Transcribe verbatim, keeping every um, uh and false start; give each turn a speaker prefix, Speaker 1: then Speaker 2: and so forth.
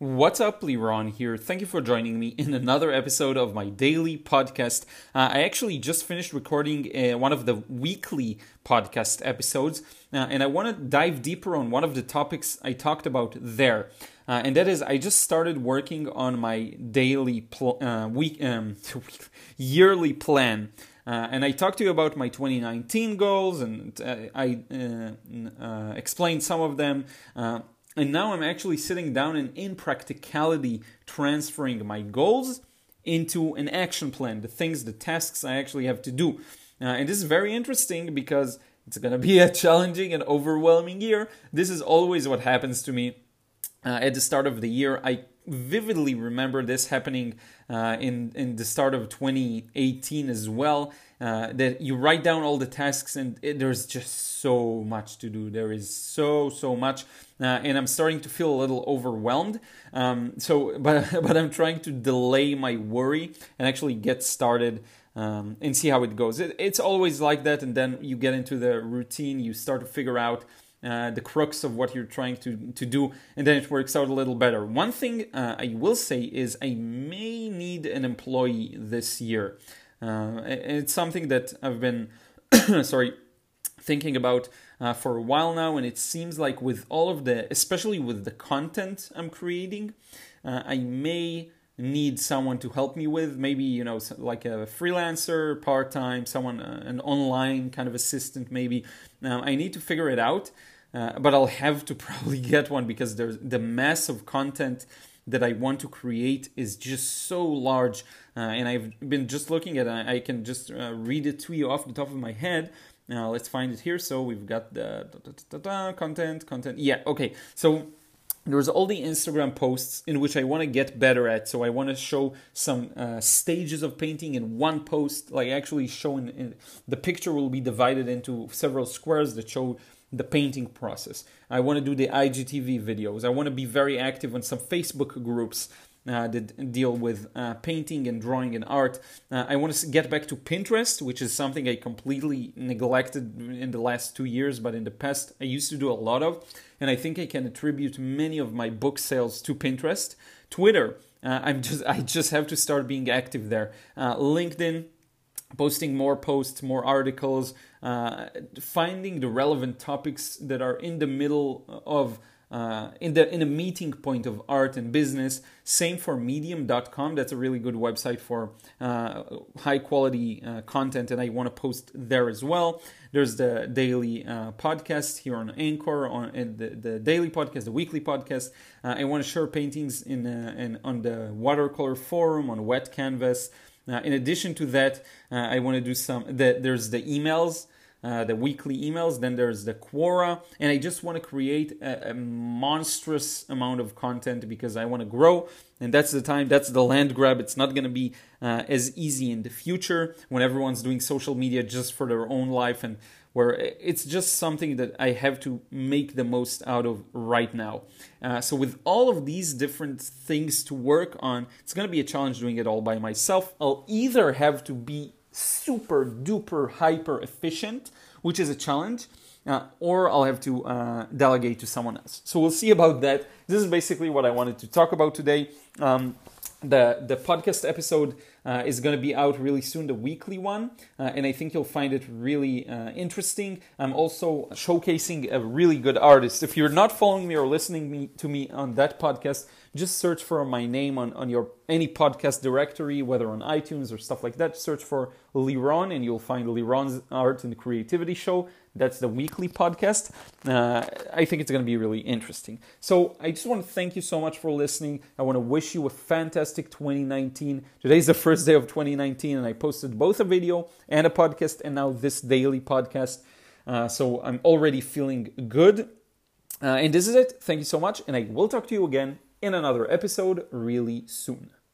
Speaker 1: What's up, Liron here. Thank you for joining me in another episode of my daily podcast. Uh, I actually just finished recording uh, one of the weekly podcast episodes, uh, and I want to dive deeper on one of the topics I talked about there. Uh, and that is, I just started working on my daily pl- uh, week, um, yearly plan. Uh, and I talked to you about my twenty nineteen goals, and uh, I uh, uh, explained some of them. Uh, And now I'm actually sitting down and in practicality transferring my goals into an action plan, the things, the tasks I actually have to do. Uh, and this is very interesting because it's going to be a challenging and overwhelming year. This is always what happens to me uh, at the start of the year. I vividly remember this happening uh, in, in the start of twenty eighteen as well. Uh, that you write down all the tasks and it, there's just so much to do. There is so, so much. Uh, and I'm starting to feel a little overwhelmed. Um, so, but, but I'm trying to delay my worry and actually get started um, and see how it goes. It, it's always like that. And then you get into the routine. You start to figure out uh, the crux of what you're trying to, to do. And then it works out a little better. One thing uh, I will say is I may need an employee this year. Uh, it's something that I've been, sorry, thinking about uh, for a while now, and it seems like with all of the, especially with the content I'm creating, uh, I may need someone to help me with, maybe, you know, like a freelancer, part-time, someone, uh, an online kind of assistant maybe. Now, I need to figure it out, uh, but I'll have to probably get one because there's the mass of content that I want to create is just so large, uh, and I've been just looking at it. I can just uh, read it to you off the top of my head. Now let's find it here. So we've got the da, da, da, da, content, content. Yeah, okay. So there's all the Instagram posts in which I want to get better at. So I want to show some uh, stages of painting in one post, like actually showing in, the picture will be divided into several squares that show the painting process. I want to do the I G T V videos. I want to be very active on some Facebook groups uh, that deal with uh, painting and drawing and art. Uh, I want to get back to Pinterest, which is something I completely neglected in the last two years, but in the past I used to do a lot of, and I think I can attribute many of my book sales to Pinterest. Twitter, uh, I'm just I just have to start being active there. Uh, LinkedIn, posting more posts, more articles, uh, finding the relevant topics that are in the middle of, uh, in the in a meeting point of art and business. Same for medium dot com. That's a really good website for uh, high quality uh, content, and I want to post there as well. There's the daily uh, podcast here on Anchor, on and the, the daily podcast, the weekly podcast. Uh, I want to share paintings in, uh, in on the watercolor forum, on Wet Canvas. Uh, in addition to that, uh, I want to do some, the, there's the emails, uh, the weekly emails, then there's the Quora, and I just want to create a, a monstrous amount of content because I want to grow, and that's the time, that's the land grab. It's not going to be uh, as easy in the future when everyone's doing social media just for their own life, and where it's just something that I have to make the most out of right now. Uh, so with all of these different things to work on, it's going to be a challenge doing it all by myself. I'll either have to be super duper hyper efficient, which is a challenge, uh, or I'll have to uh, delegate to someone else. So we'll see about that. This is basically what I wanted to talk about today. Um, The the podcast episode uh, is going to be out really soon, the weekly one, uh, and I think you'll find it really uh, interesting. I'm also showcasing a really good artist. If you're not following me or listening me, to me on that podcast, just search for my name on, on your any podcast directory, whether on iTunes or stuff like that. Search for Liron, and you'll find Liron's Art and Creativity Show. That's the weekly podcast. Uh, I think it's going to be really interesting. So I just want to thank you so much for listening. I want to wish you a fantastic twenty nineteen. Today's the first day of twenty nineteen, and I posted both a video and a podcast, and now this daily podcast. Uh, so I'm already feeling good. Uh, and this is it. Thank you so much, and I will talk to you again in another episode really soon.